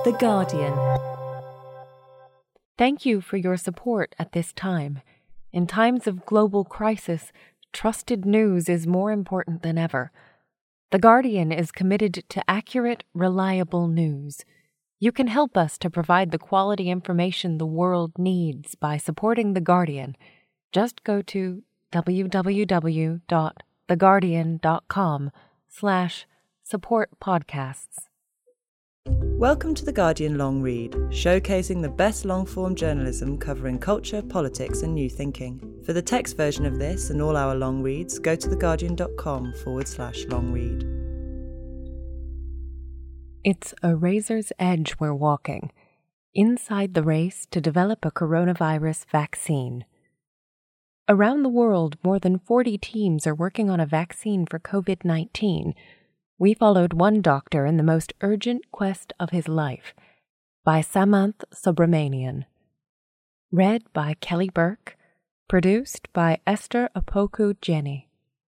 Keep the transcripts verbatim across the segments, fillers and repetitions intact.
The Guardian. Thank you for your support at this time. In times of global crisis, trusted news is more important than ever. The Guardian is committed to accurate, reliable news. You can help us to provide the quality information the world needs by supporting The Guardian. Just go to www.theguardian.com slash support podcasts. Welcome to The Guardian Long Read, showcasing the best long-form journalism covering culture, politics and new thinking. For the text version of this and all our long reads, go to theguardian.com forward slash long read. It's a razor's edge we're walking, inside the race to develop a coronavirus vaccine. Around the world, more than forty teams are working on a vaccine for covid nineteen. We followed one doctor in the most urgent quest of his life, by Samanth Subramanian. Read by Kelly Burke, produced by Esther Opoku Jenny.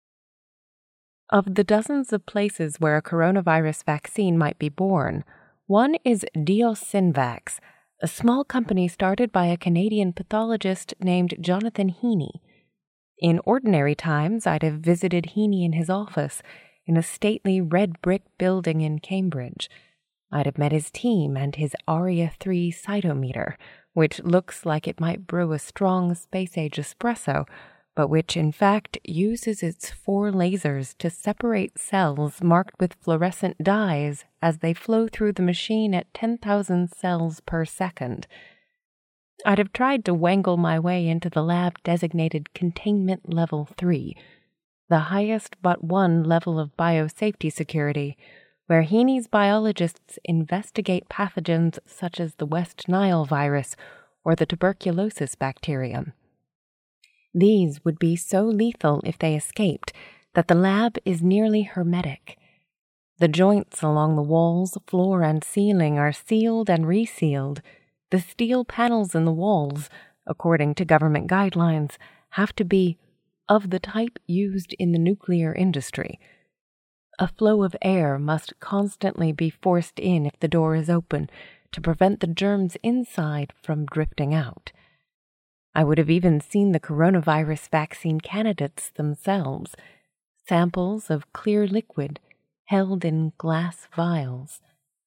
Of the dozens of places where a coronavirus vaccine might be born, one is Diosynvax, a small company started by a Canadian pathologist named Jonathan Heaney. In ordinary times, I'd have visited Heaney in his office, in a stately red brick building in Cambridge. I'd have met his team and his Aria three cytometer, which looks like it might brew a strong space-age espresso, but which in fact uses its four lasers to separate cells marked with fluorescent dyes as they flow through the machine at ten thousand cells per second. I'd have tried to wangle my way into the lab designated Containment Level three, the highest but one level of biosafety security, where Heaney's biologists investigate pathogens such as the West Nile virus or the tuberculosis bacterium. These would be so lethal if they escaped that the lab is nearly hermetic. The joints along the walls, floor, and ceiling are sealed and resealed. The steel panels in the walls, according to government guidelines, have to be of the type used in the nuclear industry. A flow of air must constantly be forced in if the door is open to prevent the germs inside from drifting out. I would have even seen the coronavirus vaccine candidates themselves, samples of clear liquid held in glass vials.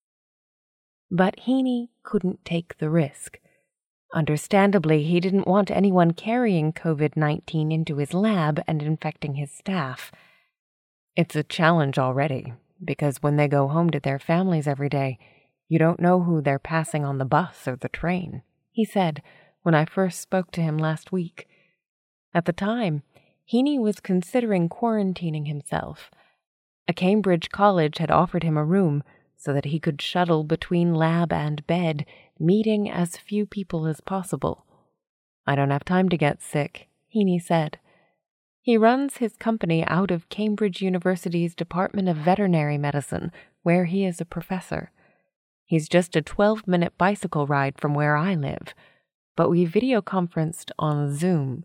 But Heaney couldn't take the risk. Understandably, he didn't want anyone carrying covid nineteen into his lab and infecting his staff. It's a challenge already, because when they go home to their families every day, you don't know who they're passing on the bus or the train, he said when I first spoke to him last week. At the time, Heaney was considering quarantining himself. A Cambridge college had offered him a room so that he could shuttle between lab and bed, meeting as few people as possible. I don't have time to get sick, Heaney said. He runs his company out of Cambridge University's Department of Veterinary Medicine, where he is a professor. He's just a twelve-minute bicycle ride from where I live, but we videoconferenced on Zoom.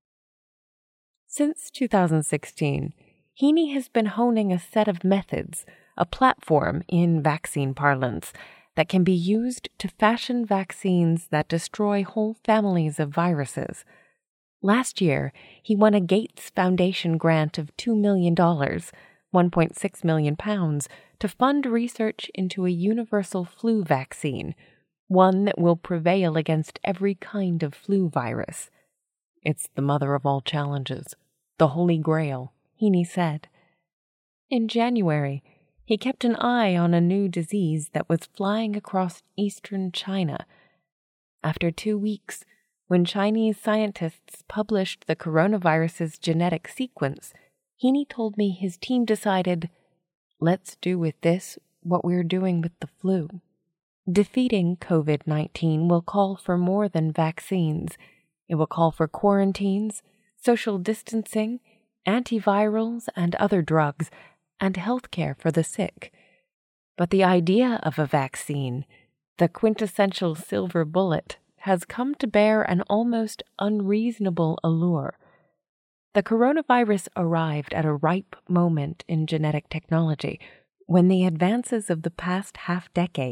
Since two thousand sixteen, Heaney has been honing a set of methods, a platform in vaccine parlance, that can be used to fashion vaccines that destroy whole families of viruses. Last year, he won a Gates Foundation grant of two million dollars, one point six million pounds, to fund research into a universal flu vaccine, one that will prevail against every kind of flu virus. It's the mother of all challenges, the Holy Grail, Heaney said. In January, he kept an eye on a new disease that was flying across eastern China. After two weeks, when Chinese scientists published the coronavirus's genetic sequence, Heaney told me his team decided, let's do with this what we're doing with the flu. Defeating covid nineteen will call for more than vaccines. It will call for quarantines, social distancing, antivirals and other drugs, and health care for the sick. But the idea of a vaccine, the quintessential silver bullet, has come to bear an almost unreasonable allure. The coronavirus arrived at a ripe moment in genetic technology, when the advances of the past half-decade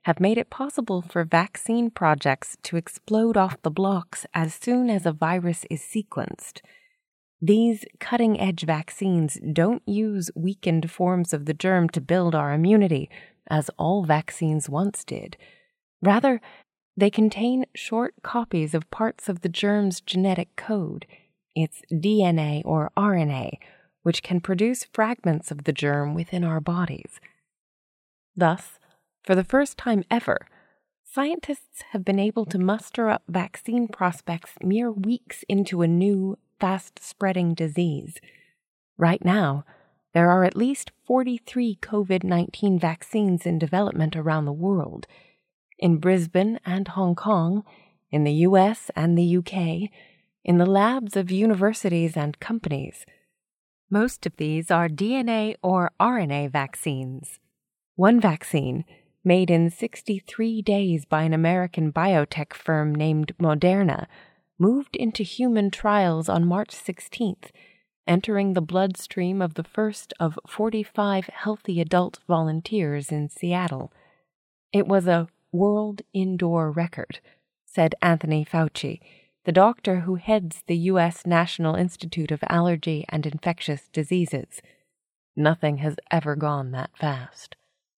have made it possible for vaccine projects to explode off the blocks as soon as a virus is sequenced. These cutting-edge vaccines don't use weakened forms of the germ to build our immunity, as all vaccines once did. Rather, they contain short copies of parts of the germ's genetic code, its D N A or R N A, which can produce fragments of the germ within our bodies. Thus, for the first time ever, scientists have been able to muster up vaccine prospects mere weeks into a new, fast-spreading disease. Right now, there are at least forty-three COVID nineteen vaccines in development around the world. In Brisbane and Hong Kong, in the U S and the U K, in the labs of universities and companies. Most of these are D N A or R N A vaccines. One vaccine, made in sixty-three days by an American biotech firm named Moderna, moved into human trials on March sixteenth, entering the bloodstream of the first of forty-five healthy adult volunteers in Seattle. It was a world indoor record, said Anthony Fauci, the doctor who heads the U S National Institute of Allergy and Infectious Diseases. Nothing has ever gone that fast.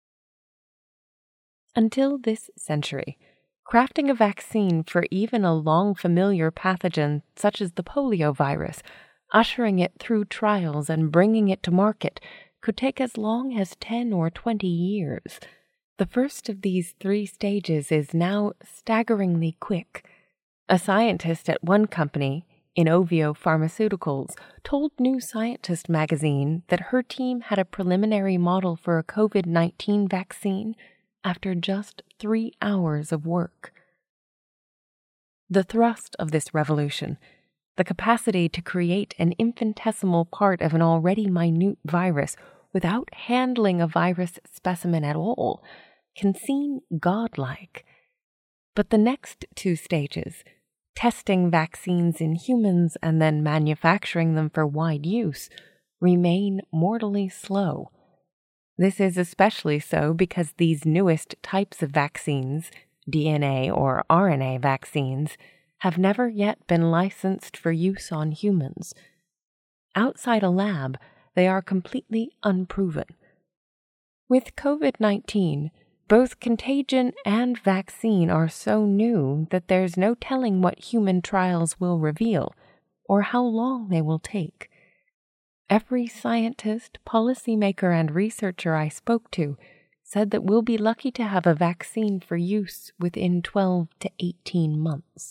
Until this century, crafting a vaccine for even a long-familiar pathogen such as the polio virus, ushering it through trials and bringing it to market, could take as long as ten or twenty years. The first of these three stages is now staggeringly quick. A scientist at one company, Inovio Pharmaceuticals, told New Scientist magazine that her team had a preliminary model for a COVID nineteen vaccine after just three hours of work. The thrust of this revolution, the capacity to create an infinitesimal part of an already minute virus without handling a virus specimen at all, can seem godlike. But the next two stages, testing vaccines in humans and then manufacturing them for wide use, remain mortally slow. This is especially so because these newest types of vaccines, D N A or R N A vaccines, have never yet been licensed for use on humans. Outside a lab, they are completely unproven. With COVID nineteen, both contagion and vaccine are so new that there's no telling what human trials will reveal or how long they will take. Every scientist, policymaker, and researcher I spoke to said that we'll be lucky to have a vaccine for use within twelve to eighteen months.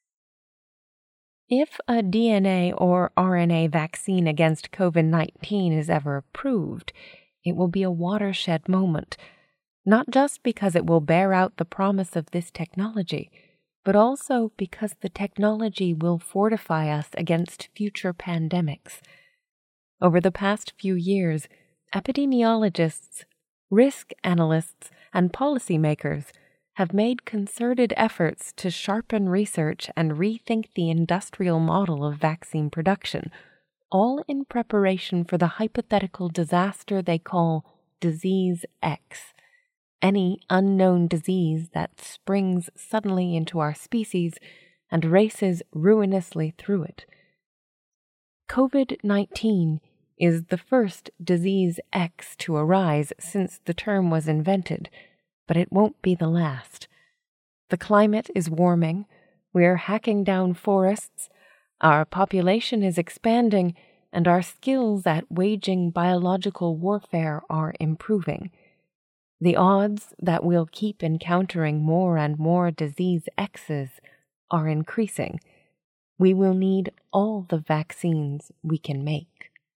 If a D N A or R N A vaccine against COVID nineteen is ever approved, it will be a watershed moment, not just because it will bear out the promise of this technology, but also because the technology will fortify us against future pandemics. Over the past few years, epidemiologists, risk analysts, and policymakers have made concerted efforts to sharpen research and rethink the industrial model of vaccine production, all in preparation for the hypothetical disaster they call Disease X, any unknown disease that springs suddenly into our species and races ruinously through it. COVID nineteen is the first Disease X to arise since the term was invented, but it won't be the last. The climate is warming, we're hacking down forests, our population is expanding, and our skills at waging biological warfare are improving. The odds that we'll keep encountering more and more Disease X's are increasing. We will need all the vaccines we can make.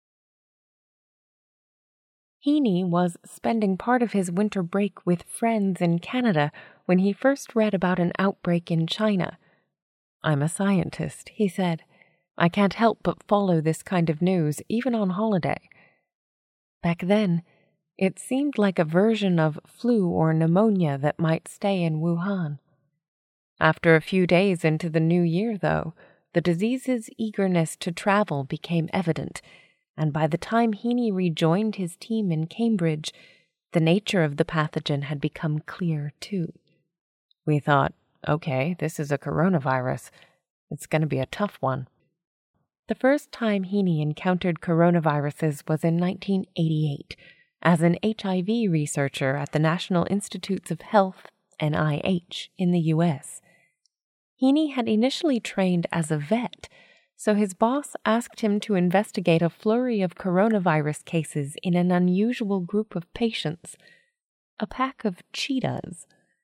Heaney was spending part of his winter break with friends in Canada when he first read about an outbreak in China. "I'm a scientist," he said. "I can't help but follow this kind of news, even on holiday." Back then, it seemed like a version of flu or pneumonia that might stay in Wuhan. After a few days into the new year, though, the disease's eagerness to travel became evident, and by the time Heaney rejoined his team in Cambridge, The nature of the pathogen had become clear, too. We thought, okay, this is a coronavirus. It's going to be a tough one. The first time Heaney encountered coronaviruses was in nineteen eighty-eight as an H I V researcher at the National Institutes of Health, N I H, in the U S. Heaney had initially trained as a vet, so his boss asked him to investigate a flurry of coronavirus cases in an unusual group of patients, a pack of cheetahs.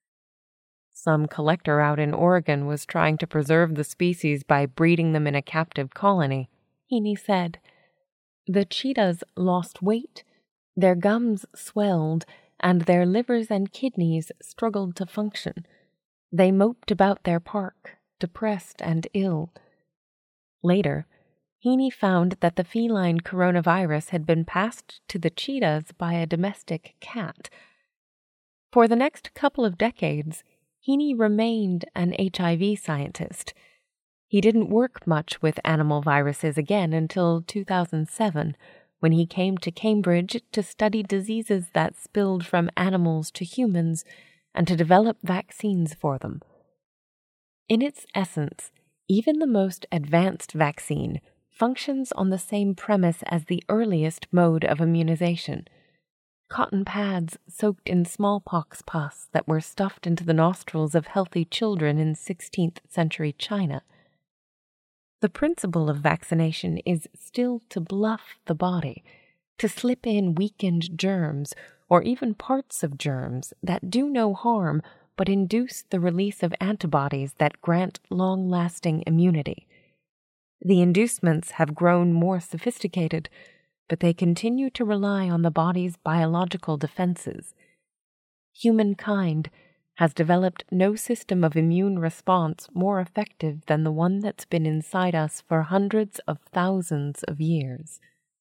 Some collector out in Oregon was trying to preserve the species by breeding them in a captive colony, Heaney said. The cheetahs lost weight, their gums swelled, and their livers and kidneys struggled to function. They moped about their park, depressed and ill. Later, Heaney found that the feline coronavirus had been passed to the cheetahs by a domestic cat. For the next couple of decades, Heaney remained an H I V scientist. He didn't work much with animal viruses again until two thousand seven, when he came to Cambridge to study diseases that spilled from animals to humans and to develop vaccines for them. In its essence, even the most advanced vaccine functions on the same premise as the earliest mode of immunization. Cotton pads soaked in smallpox pus that were stuffed into the nostrils of healthy children in sixteenth century China. The principle of vaccination is still to bluff the body, to slip in weakened germs or even parts of germs that do no harm but induce the release of antibodies that grant long-lasting immunity. The inducements have grown more sophisticated, but they continue to rely on the body's biological defenses. Humankind has developed no system of immune response more effective than the one that's been inside us for hundreds of thousands of years.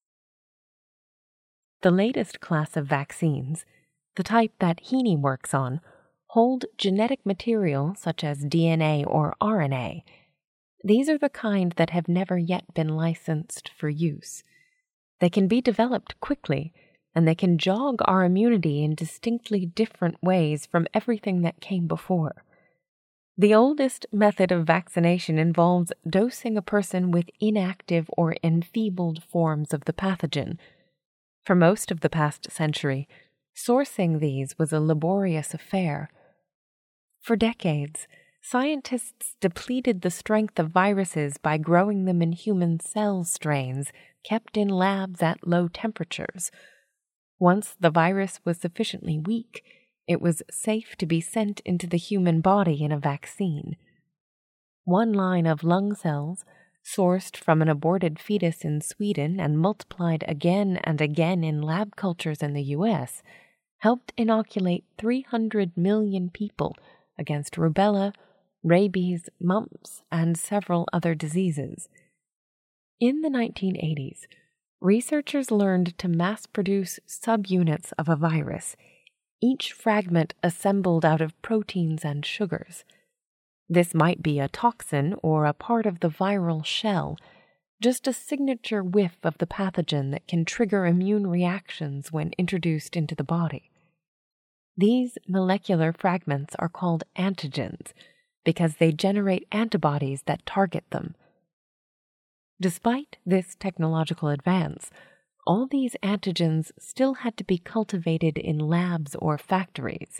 The latest class of vaccines, the type that Heaney works on, hold genetic material such as D N A or R N A. These are the kind that have never yet been licensed for use. They can be developed quickly, and they can jog our immunity in distinctly different ways from everything that came before. The oldest method of vaccination involves dosing a person with inactive or enfeebled forms of the pathogen. For most of the past century, sourcing these was a laborious affair. For decades, scientists depleted the strength of viruses by growing them in human cell strains kept in labs at low temperatures. Once the virus was sufficiently weak, it was safe to be sent into the human body in a vaccine. One line of lung cells, sourced from an aborted fetus in Sweden and multiplied again and again in lab cultures in the U S, helped inoculate three hundred million people against rubella, rabies, mumps, and several other diseases. In the nineteen eighties, researchers learned to mass-produce subunits of a virus, each fragment assembled out of proteins and sugars. This might be a toxin or a part of the viral shell, just a signature whiff of the pathogen that can trigger immune reactions when introduced into the body. These molecular fragments are called antigens because they generate antibodies that target them. Despite this technological advance, all these antigens still had to be cultivated in labs or factories.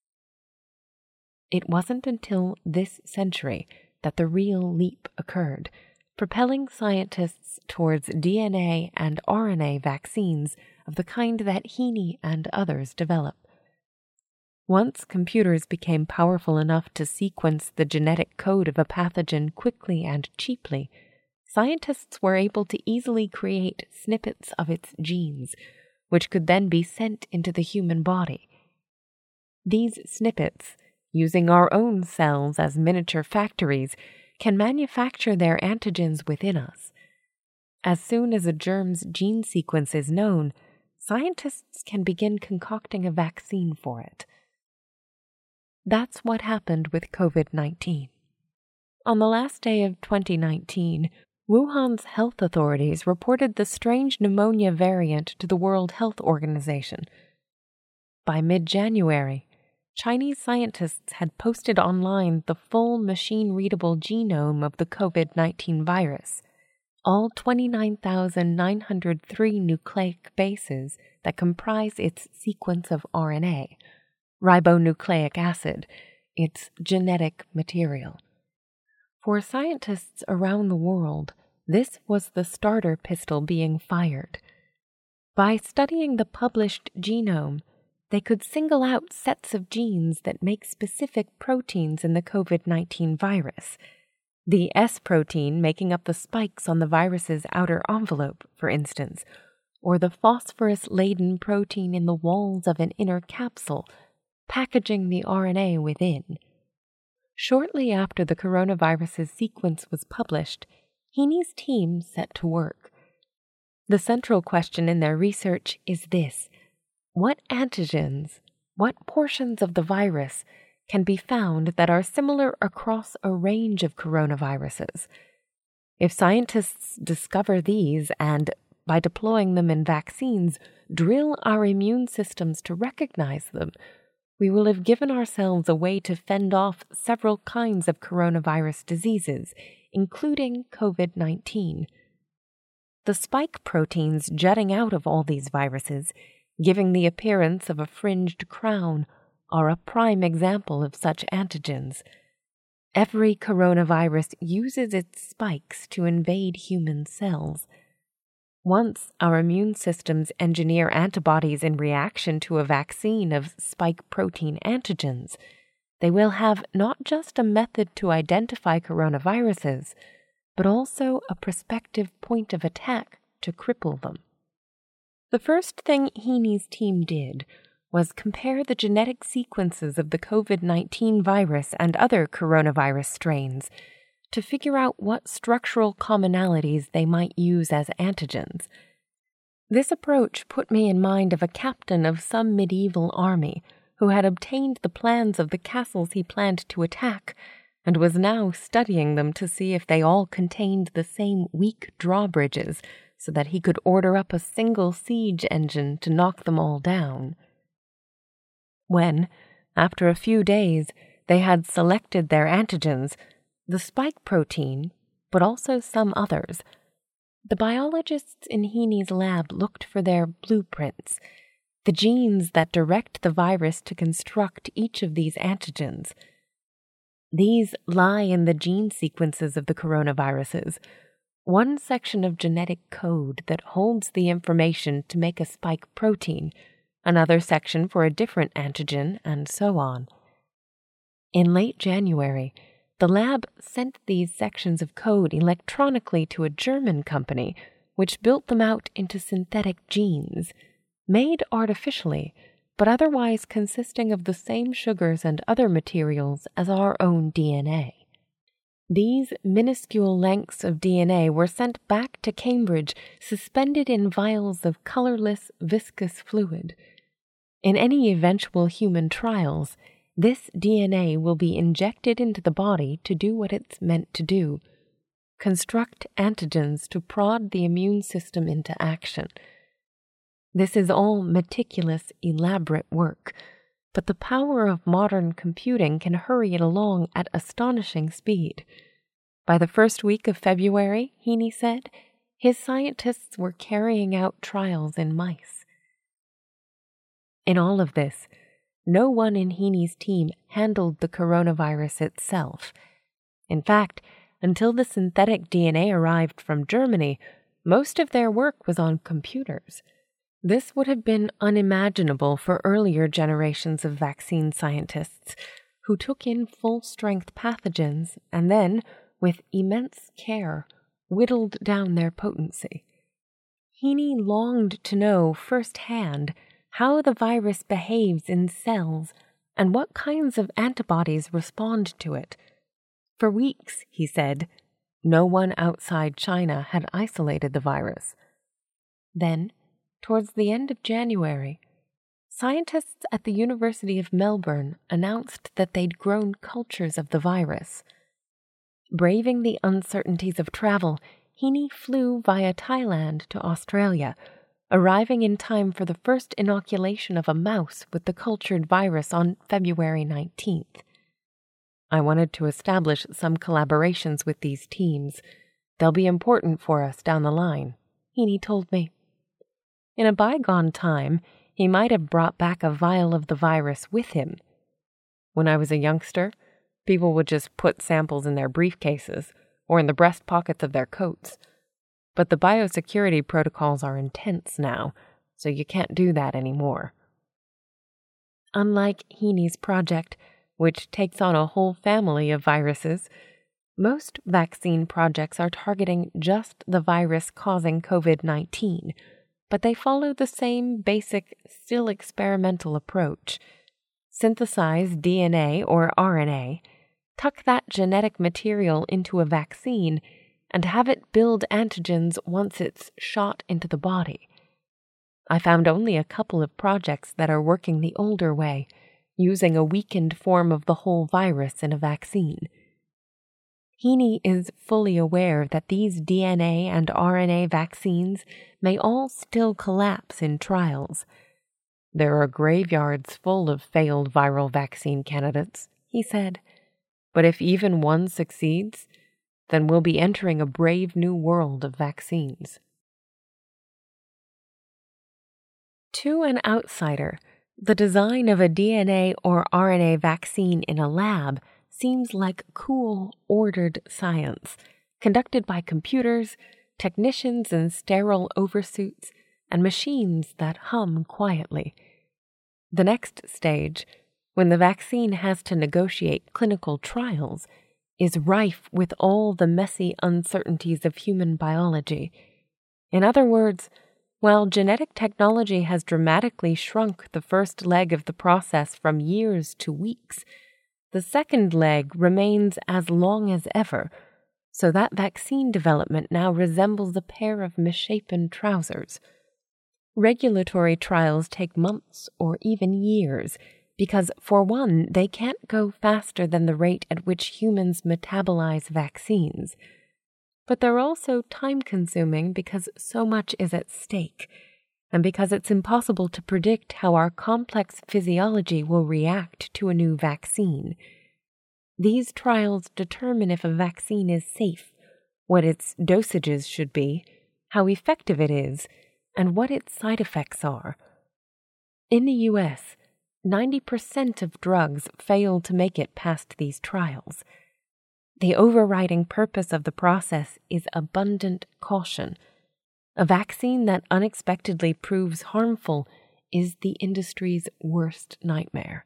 It wasn't until this century that the real leap occurred, propelling scientists towards D N A and R N A vaccines of the kind that Heaney and others developed. Once computers became powerful enough to sequence the genetic code of a pathogen quickly and cheaply, scientists were able to easily create snippets of its genes, which could then be sent into the human body. These snippets, using our own cells as miniature factories, can manufacture their antigens within us. As soon as a germ's gene sequence is known, scientists can begin concocting a vaccine for it. That's what happened with COVID nineteen. On the last day of twenty nineteen, Wuhan's health authorities reported the strange pneumonia variant to the World Health Organization. by mid-January, Chinese scientists had posted online the full machine-readable genome of the COVID nineteen virus, all twenty-nine thousand nine hundred three nucleic bases that comprise its sequence of R N A, ribonucleic acid, its genetic material. For scientists around the world, this was the starter pistol being fired. By studying the published genome, they could single out sets of genes that make specific proteins in the COVID nineteen virus. The S protein making up the spikes on the virus's outer envelope, for instance, or the phosphorus-laden protein in the walls of an inner capsule, packaging the R N A within. Shortly after the coronavirus's sequence was published, Heaney's team set to work. The central question in their research is this: what antigens, what portions of the virus, can be found that are similar across a range of coronaviruses? If scientists discover these and, by deploying them in vaccines, drill our immune systems to recognize them, we will have given ourselves a way to fend off several kinds of coronavirus diseases, including COVID nineteen. The spike proteins jutting out of all these viruses, giving the appearance of a fringed crown, are a prime example of such antigens. Every coronavirus uses its spikes to invade human cells. Once our immune systems engineer antibodies in reaction to a vaccine of spike protein antigens, they will have not just a method to identify coronaviruses, but also a prospective point of attack to cripple them. The first thing Heaney's team did was compare the genetic sequences of the COVID nineteen virus and other coronavirus strains to figure out what structural commonalities they might use as antigens. This approach put me in mind of a captain of some medieval army who had obtained the plans of the castles he planned to attack and was now studying them to see if they all contained the same weak drawbridges so that he could order up a single siege engine to knock them all down. When, after a few days, they had selected their antigens, the spike protein, but also some others, the biologists in Heaney's lab looked for their blueprints, the genes that direct the virus to construct each of these antigens. These lie in the gene sequences of the coronaviruses, one section of genetic code that holds the information to make a spike protein, another section for a different antigen, and so on. In late January, the lab sent these sections of code electronically to a German company, which built them out into synthetic genes, made artificially, but otherwise consisting of the same sugars and other materials as our own D N A. These minuscule lengths of D N A were sent back to Cambridge, suspended in vials of colorless, viscous fluid. In any eventual human trials, this D N A will be injected into the body to do what it's meant to do: construct antigens to prod the immune system into action. This is all meticulous, elaborate work, but the power of modern computing can hurry it along at astonishing speed. By the first week of February, Heaney said, his scientists were carrying out trials in mice. In all of this, no one in Heaney's team handled the coronavirus itself. In fact, until the synthetic D N A arrived from Germany, most of their work was on computers. This would have been unimaginable for earlier generations of vaccine scientists, who took in full-strength pathogens and then, with immense care, whittled down their potency. Heaney longed to know firsthand how the virus behaves in cells and what kinds of antibodies respond to it. For weeks, he said, no one outside China had isolated the virus. Then, towards the end of January, scientists at the University of Melbourne announced that they'd grown cultures of the virus. Braving the uncertainties of travel, Heaney flew via Thailand to Australia, arriving in time for the first inoculation of a mouse with the cultured virus on February nineteenth. I wanted to establish some collaborations with these teams. They'll be important for us down the line, Heaney told me. In a bygone time, he might have brought back a vial of the virus with him. When I was a youngster, people would just put samples in their briefcases or in the breast pockets of their coats. But the biosecurity protocols are intense now, so you can't do that anymore. Unlike Heaney's project, which takes on a whole family of viruses, most vaccine projects are targeting just the virus causing COVID nineteen, but they follow the same basic, still experimental approach. Synthesize D N A or R N A, tuck that genetic material into a vaccine, and have it build antigens once it's shot into the body. I found only a couple of projects that are working the older way, using a weakened form of the whole virus in a vaccine. Heaney is fully aware that these D N A and R N A vaccines may all still collapse in trials. There are graveyards full of failed viral vaccine candidates, he said, but if even one succeeds, then we'll be entering a brave new world of vaccines. To an outsider, the design of a D N A or R N A vaccine in a lab seems like cool, ordered science, conducted by computers, technicians in sterile oversuits, and machines that hum quietly. The next stage, when the vaccine has to negotiate clinical trials, is rife with all the messy uncertainties of human biology. In other words, while genetic technology has dramatically shrunk the first leg of the process from years to weeks, the second leg remains as long as ever, so that vaccine development now resembles a pair of misshapen trousers. Regulatory trials take months or even years, because, for one, they can't go faster than the rate at which humans metabolize vaccines. But they're also time-consuming because so much is at stake, and because it's impossible to predict how our complex physiology will react to a new vaccine. These trials determine if a vaccine is safe, what its dosages should be, how effective it is, and what its side effects are. In the U S, ninety percent of drugs fail to make it past these trials. The overriding purpose of the process is abundant caution. A vaccine that unexpectedly proves harmful is the industry's worst nightmare.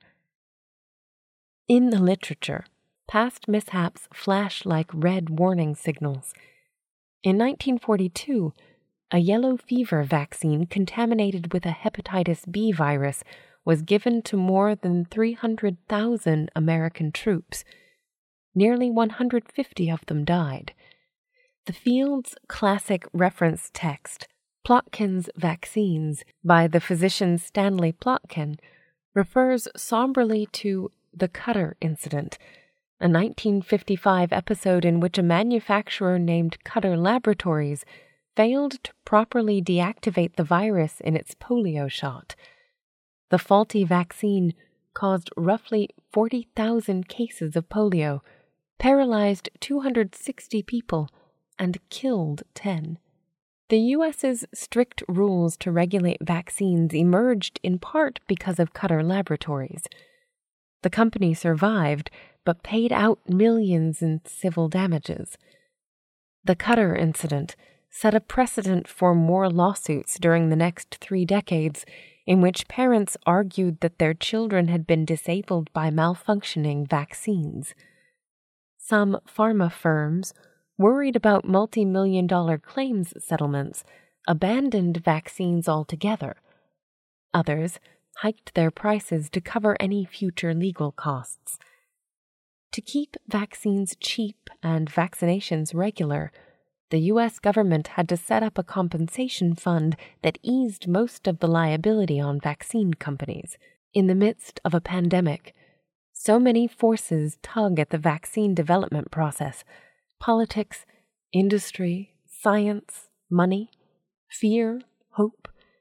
In the literature, past mishaps flash like red warning signals. In nineteen forty-two, a yellow fever vaccine contaminated with a hepatitis B virus was given to more than three hundred thousand American troops. Nearly one hundred fifty of them died. The field's classic reference text, Plotkin's Vaccines, by the physician Stanley Plotkin, refers somberly to the Cutter incident, a nineteen fifty-five episode in which a manufacturer named Cutter Laboratories failed to properly deactivate the virus in its polio shot. The faulty vaccine caused roughly forty thousand cases of polio, paralyzed two hundred sixty people, and killed ten. The U S's strict rules to regulate vaccines emerged in part because of Cutter Laboratories. The company survived, but paid out millions in civil damages. The Cutter incident set a precedent for more lawsuits during the next three decades, in which parents argued that their children had been disabled by malfunctioning vaccines. Some pharma firms, worried about multi-million dollar claims settlements, abandoned vaccines altogether. Others hiked their prices to cover any future legal costs. To keep vaccines cheap and vaccinations regular, the U S government had to set up a compensation fund that eased most of the liability on vaccine companies. In the midst of a pandemic, so many forces tug at the vaccine development process: politics, industry, science, money, fear, hope,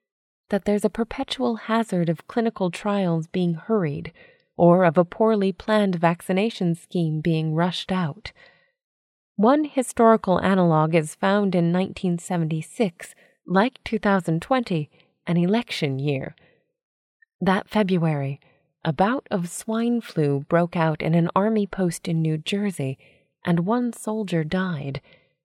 that there's a perpetual hazard of clinical trials being hurried or of a poorly planned vaccination scheme being rushed out. One historical analog is found in nineteen seventy-six, like two thousand twenty, an election year. That February, a bout of swine flu broke out in an army post in New Jersey, and one soldier died.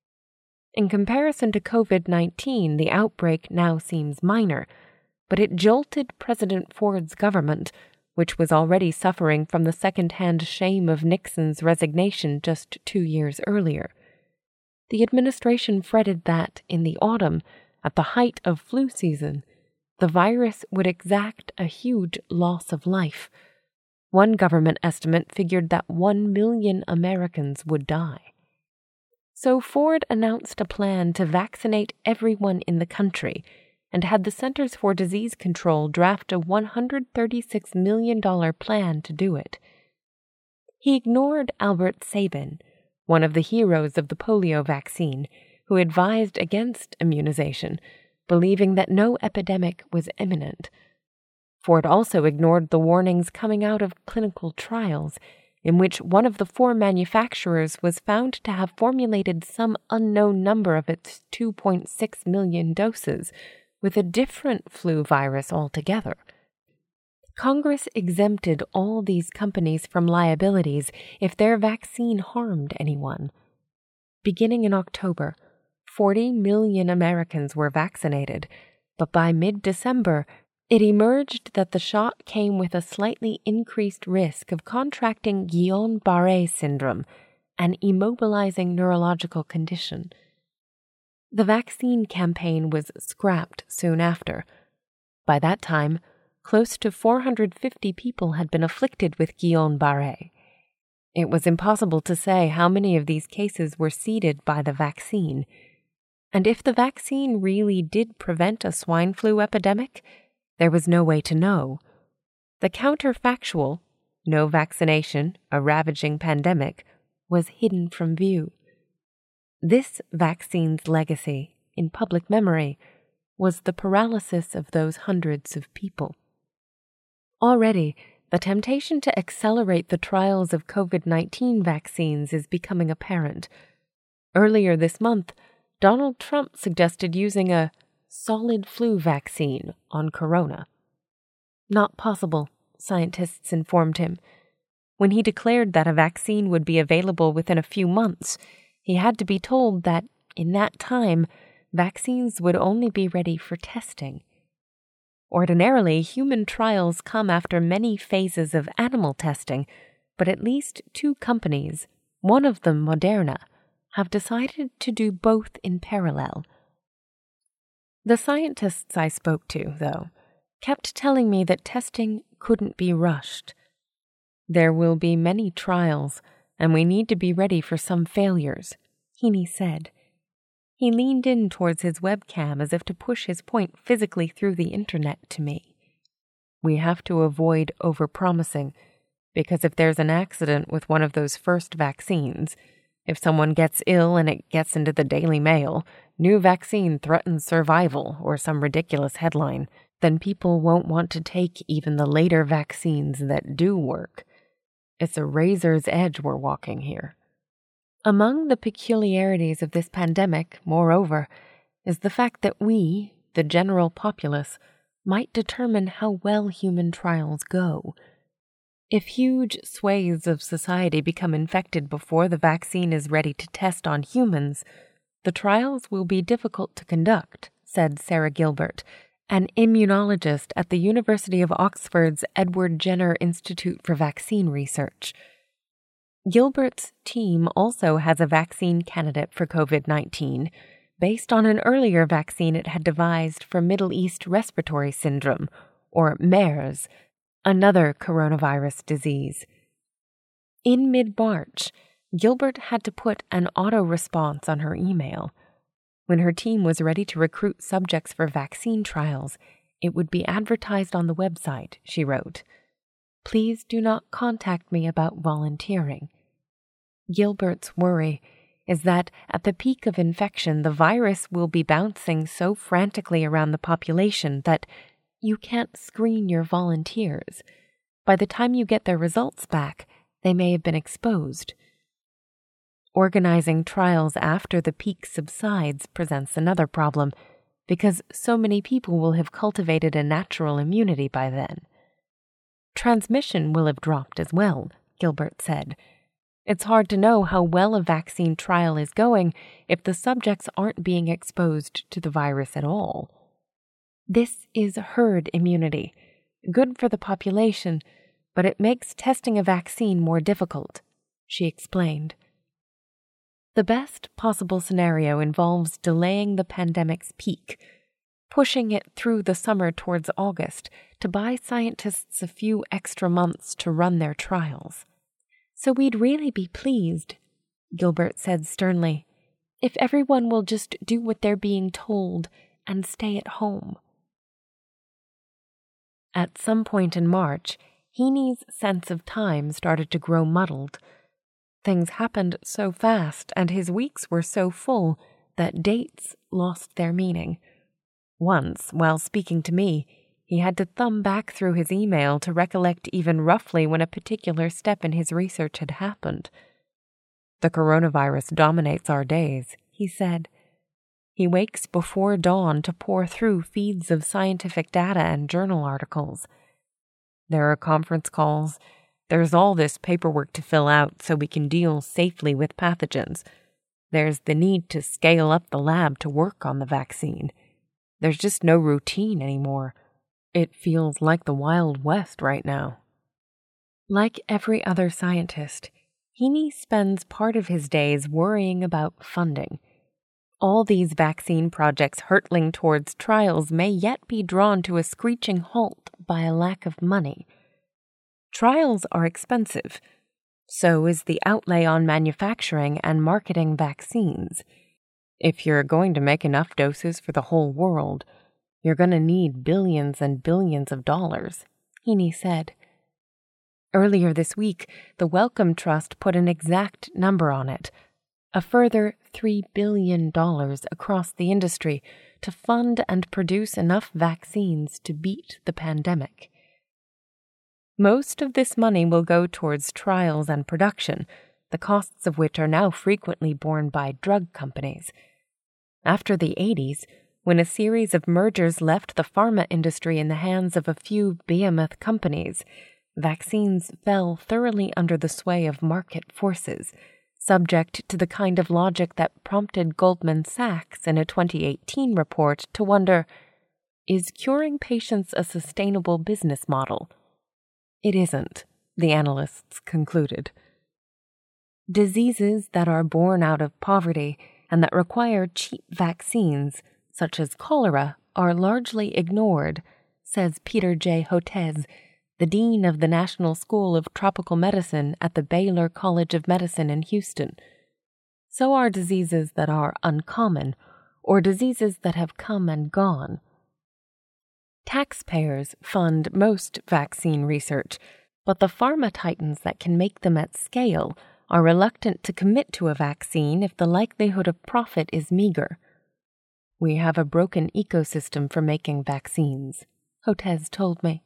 In comparison to COVID nineteen, the outbreak now seems minor, but it jolted President Ford's government, which was already suffering from the second-hand shame of Nixon's resignation just two years earlier. The administration fretted that, in the autumn, at the height of flu season, the virus would exact a huge loss of life. One government estimate figured that one million Americans would die. So Ford announced a plan to vaccinate everyone in the country and had the Centers for Disease Control draft a one hundred thirty-six million dollars plan to do it. He ignored Albert Sabin, one of the heroes of the polio vaccine, who advised against immunization, believing that no epidemic was imminent. Ford also ignored the warnings coming out of clinical trials, in which one of the four manufacturers was found to have formulated some unknown number of its two point six million doses with a different flu virus altogether. Congress exempted all these companies from liabilities if their vaccine harmed anyone. Beginning in October, forty million Americans were vaccinated, but by mid-December, it emerged that the shot came with a slightly increased risk of contracting Guillain-Barré syndrome, an immobilizing neurological condition. The vaccine campaign was scrapped soon after. By that time, close to four hundred fifty people had been afflicted with Guillain-Barré. It was impossible to say how many of these cases were seeded by the vaccine. And if the vaccine really did prevent a swine flu epidemic, there was no way to know. The counterfactual, no vaccination, a ravaging pandemic, was hidden from view. This vaccine's legacy, in public memory, was the paralysis of those hundreds of people. Already, the temptation to accelerate the trials of COVID nineteen vaccines is becoming apparent. Earlier this month, Donald Trump suggested using a solid flu vaccine on corona. Not possible, scientists informed him. When he declared that a vaccine would be available within a few months, he had to be told that, in that time, vaccines would only be ready for testing. Ordinarily, human trials come after many phases of animal testing, but at least two companies, one of them Moderna, have decided to do both in parallel. The scientists I spoke to, though, kept telling me that testing couldn't be rushed. There will be many trials, and we need to be ready for some failures, Heaney said. He leaned in towards his webcam as if to push his point physically through the internet to me. We have to avoid overpromising, because if there's an accident with one of those first vaccines, if someone gets ill and it gets into the Daily Mail, new vaccine threatens survival, or some ridiculous headline, then people won't want to take even the later vaccines that do work. It's a razor's edge we're walking here. Among the peculiarities of this pandemic, moreover, is the fact that we, the general populace, might determine how well human trials go. If huge swathes of society become infected before the vaccine is ready to test on humans, the trials will be difficult to conduct, said Sarah Gilbert, an immunologist at the University of Oxford's Edward Jenner Institute for Vaccine Research. Gilbert's team also has a vaccine candidate for COVID nineteen, based on an earlier vaccine it had devised for Middle East Respiratory Syndrome, or MERS, another coronavirus disease. In mid-March, Gilbert had to put an auto-response on her email. When her team was ready to recruit subjects for vaccine trials, it would be advertised on the website, she wrote. Please do not contact me about volunteering. Gilbert's worry is that at the peak of infection, the virus will be bouncing so frantically around the population that you can't screen your volunteers. By the time you get their results back, they may have been exposed. Organizing trials after the peak subsides presents another problem, because so many people will have cultivated a natural immunity by then. Transmission will have dropped as well, Gilbert said. It's hard to know how well a vaccine trial is going if the subjects aren't being exposed to the virus at all. This is herd immunity, good for the population, but it makes testing a vaccine more difficult, she explained. The best possible scenario involves delaying the pandemic's peak, pushing it through the summer towards August to buy scientists a few extra months to run their trials. So we'd really be pleased, Gilbert said sternly, if everyone will just do what they're being told and stay at home. At some point in March, Heaney's sense of time started to grow muddled. Things happened so fast and his weeks were so full that dates lost their meaning. Once, while speaking to me, he had to thumb back through his email to recollect even roughly when a particular step in his research had happened. The coronavirus dominates our days, he said. He wakes before dawn to pore through feeds of scientific data and journal articles. There are conference calls. There's all this paperwork to fill out so we can deal safely with pathogens. There's the need to scale up the lab to work on the vaccine. There's just no routine anymore. It feels like the Wild West right now. Like every other scientist, Heaney spends part of his days worrying about funding. All these vaccine projects hurtling towards trials may yet be drawn to a screeching halt by a lack of money. Trials are expensive. So is the outlay on manufacturing and marketing vaccines. If you're going to make enough doses for the whole world, you're going to need billions and billions of dollars, Heaney said. Earlier this week, the Wellcome Trust put an exact number on it, a further three billion dollars across the industry to fund and produce enough vaccines to beat the pandemic. Most of this money will go towards trials and production, the costs of which are now frequently borne by drug companies. After the eighties, when a series of mergers left the pharma industry in the hands of a few behemoth companies, vaccines fell thoroughly under the sway of market forces, subject to the kind of logic that prompted Goldman Sachs in a twenty eighteen report to wonder, is curing patients a sustainable business model? It isn't, the analysts concluded. Diseases that are born out of poverty and that require cheap vaccines, such as cholera, are largely ignored, says Peter J. Hotez, the dean of the National School of Tropical Medicine at the Baylor College of Medicine in Houston. So are diseases that are uncommon, or diseases that have come and gone. Taxpayers fund most vaccine research, but the pharma titans that can make them at scale are reluctant to commit to a vaccine if the likelihood of profit is meager. We have a broken ecosystem for making vaccines, Hotez told me.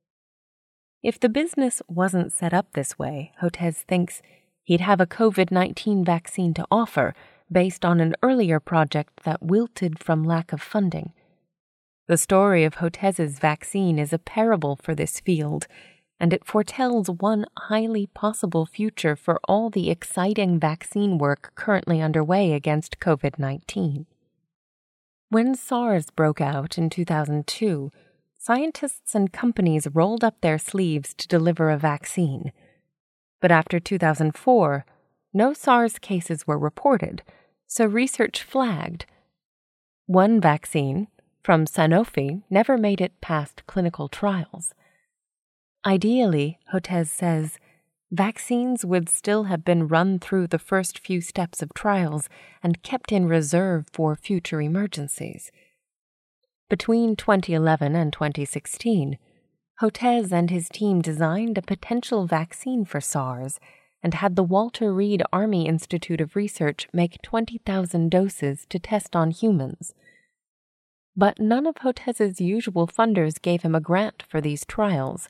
If the business wasn't set up this way, Hotez thinks, he'd have a COVID nineteen vaccine to offer based on an earlier project that wilted from lack of funding. The story of Hotez's vaccine is a parable for this field, and it foretells one highly possible future for all the exciting vaccine work currently underway against COVID nineteen. When SARS broke out in two thousand two, scientists and companies rolled up their sleeves to deliver a vaccine. But after two thousand four, no SARS cases were reported, so research flagged. One vaccine, from Sanofi, never made it past clinical trials. Ideally, Hotez says, vaccines would still have been run through the first few steps of trials and kept in reserve for future emergencies. Between twenty eleven and twenty sixteen, Hotez and his team designed a potential vaccine for SARS and had the Walter Reed Army Institute of Research make twenty thousand doses to test on humans. But none of Hotez's usual funders gave him a grant for these trials.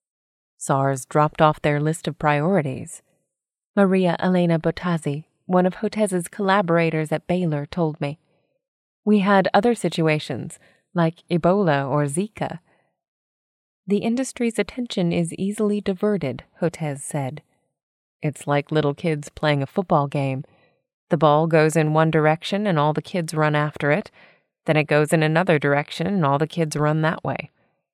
SARS dropped off their list of priorities. Maria Elena Bottazzi, one of Hotez's collaborators at Baylor, told me. We had other situations, like Ebola or Zika. The industry's attention is easily diverted, Hotez said. It's like little kids playing a football game. The ball goes in one direction and all the kids run after it. Then it goes in another direction and all the kids run that way.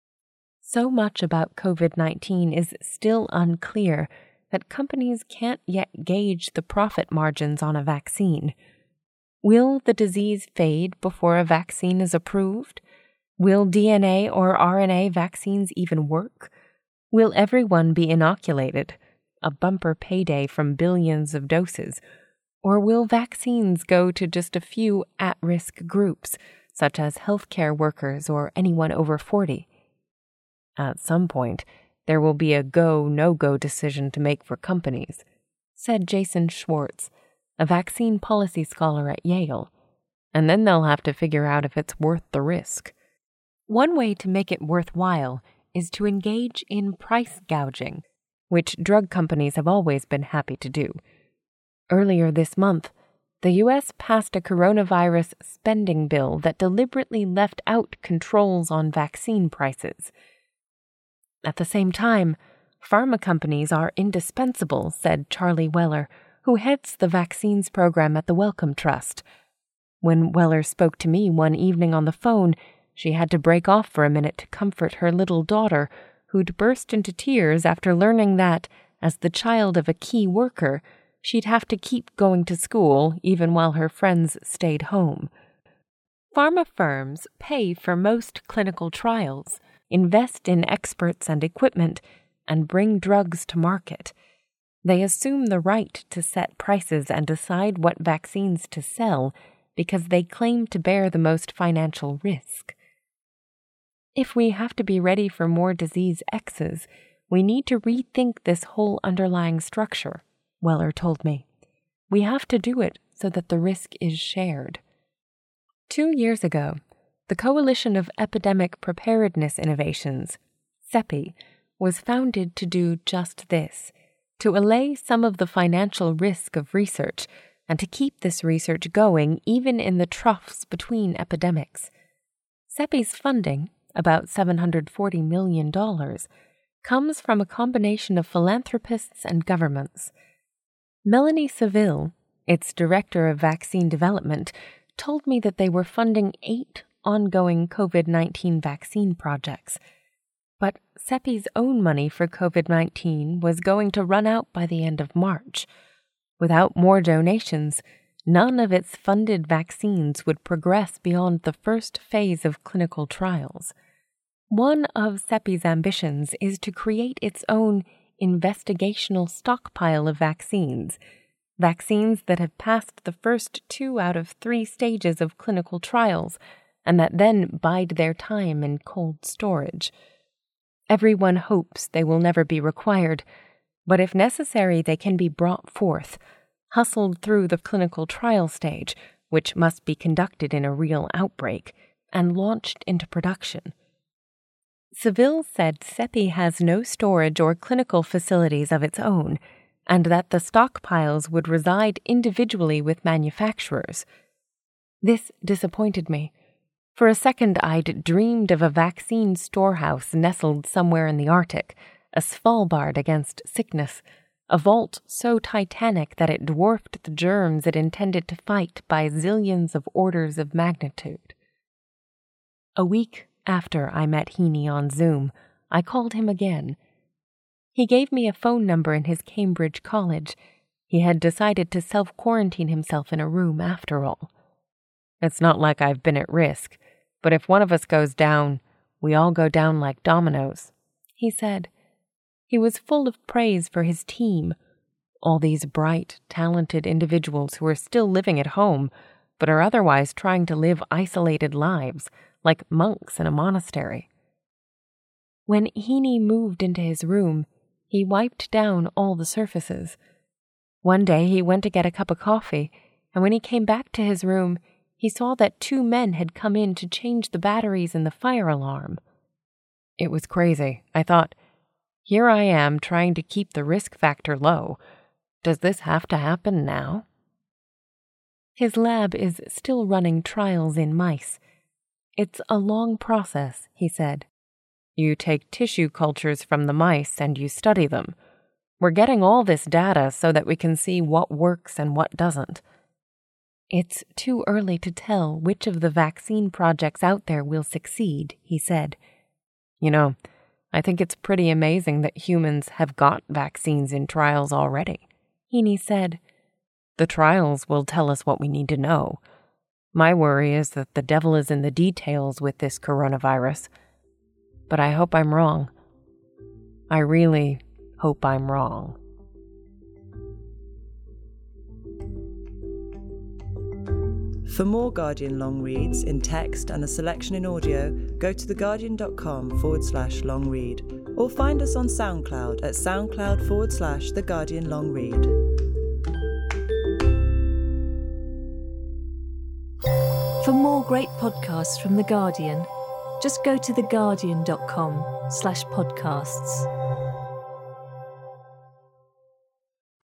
So much about COVID nineteen is still unclear that companies can't yet gauge the profit margins on a vaccine. Will the disease fade before a vaccine is approved? Will D N A or R N A vaccines even work? Will everyone be inoculated, a bumper payday from billions of doses? Or will vaccines go to just a few at-risk groups, such as healthcare workers or anyone over forty? At some point, there will be a go, no-go decision to make for companies, said Jason Schwartz, a vaccine policy scholar at Yale, and then they'll have to figure out if it's worth the risk. One way to make it worthwhile is to engage in price gouging, which drug companies have always been happy to do. Earlier this month, the U S passed a coronavirus spending bill that deliberately left out controls on vaccine prices. At the same time, pharma companies are indispensable, said Charlie Weller, who heads the vaccines program at the Wellcome Trust. When Weller spoke to me one evening on the phone, she had to break off for a minute to comfort her little daughter, who'd burst into tears after learning that, as the child of a key worker, she'd have to keep going to school even while her friends stayed home. Pharma firms pay for most clinical trials, invest in experts and equipment, and bring drugs to market. They assume the right to set prices and decide what vaccines to sell because they claim to bear the most financial risk. If we have to be ready for more disease X's, we need to rethink this whole underlying structure, Weller told me. We have to do it so that the risk is shared. Two years ago, the Coalition of Epidemic Preparedness Innovations, CEPI, was founded to do just this, to allay some of the financial risk of research and to keep this research going even in the troughs between epidemics. CEPI's funding, about seven hundred forty million dollars, comes from a combination of philanthropists and governments. Melanie Seville, its director of vaccine development, told me that they were funding eight ongoing COVID nineteen vaccine projects. But CEPI's own money for COVID nineteen was going to run out by the end of March. Without more donations, none of its funded vaccines would progress beyond the first phase of clinical trials. One of CEPI's ambitions is to create its own investigational stockpile of vaccines, vaccines that have passed the first two out of three stages of clinical trials, and that then bide their time in cold storage. Everyone hopes they will never be required, but if necessary they can be brought forth, hustled through the clinical trial stage, which must be conducted in a real outbreak, and launched into production. Seville said CEPI has no storage or clinical facilities of its own, and that the stockpiles would reside individually with manufacturers. This disappointed me. For a second I'd dreamed of a vaccine storehouse nestled somewhere in the Arctic, a Svalbard against sickness, a vault so titanic that it dwarfed the germs it intended to fight by zillions of orders of magnitude. A week after I met Heaney on Zoom, I called him again. He gave me a phone number in his Cambridge college. He had decided to self-quarantine himself in a room after all. It's not like I've been at risk, but if one of us goes down, we all go down like dominoes, he said. He was full of praise for his team, all these bright, talented individuals who are still living at home, but are otherwise trying to live isolated lives, like monks in a monastery. When Heaney moved into his room, he wiped down all the surfaces. One day he went to get a cup of coffee, and when he came back to his room, he saw that two men had come in to change the batteries in the fire alarm. It was crazy. I thought, here I am trying to keep the risk factor low. Does this have to happen now? His lab is still running trials in mice. It's a long process, he said. You take tissue cultures from the mice and you study them. We're getting all this data so that we can see what works and what doesn't. It's too early to tell which of the vaccine projects out there will succeed, he said. You know, I think it's pretty amazing that humans have got vaccines in trials already. Heaney said, the trials will tell us what we need to know. My worry is that the devil is in the details with this coronavirus. But I hope I'm wrong. I really hope I'm wrong. For more Guardian long reads in text and a selection in audio, go to theguardian.com forward slash long read or find us on SoundCloud at soundcloud forward slash The Guardian Long Read. For more great podcasts from The Guardian, just go to theguardian.com slash podcasts.